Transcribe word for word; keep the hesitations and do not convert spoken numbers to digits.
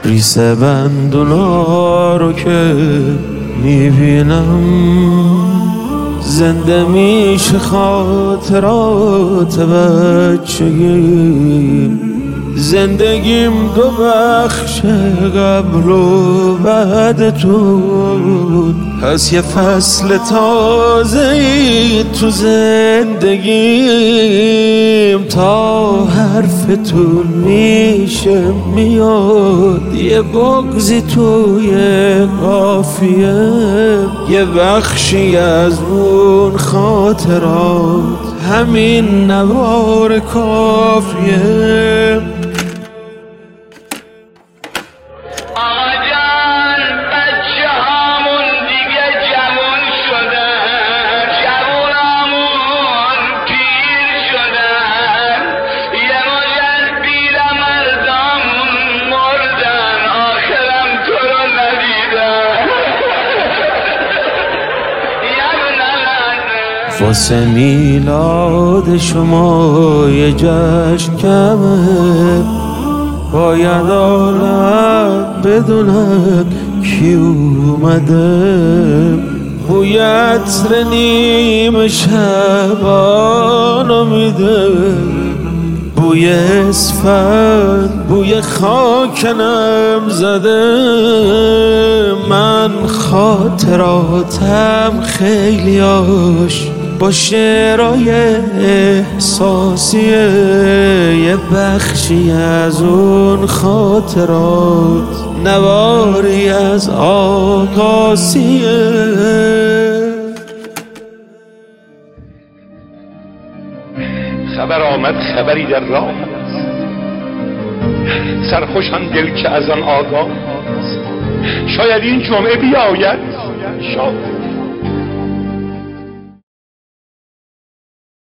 ریسه بندونا رو که میبینم زنده میشه خاطرات بچگیم. زندگیم دو بخش قبل و بعد تو، پس یه فصل تازه‌ای تو زندگیم. تا حرفتون میشه میاد یه بغضی توی قافیه، یه بخشی از اون خاطرات همین نوار کافیه. واسه میلاد شما یه جشن کمه، باید عالم بدونن کی اومده. بوی عطر نیمه شبانو میده، بوی اسفند، بوی خاک نم زده. من خاطراتم خیلیاش با شعرهای احساسیه، یه بخشی از اون خاطرات نواری از آقاسیه. خبر آمد خبری در راه، سرخوشم دل که از آن آگاه. شاید این جمعه بیاید، شاید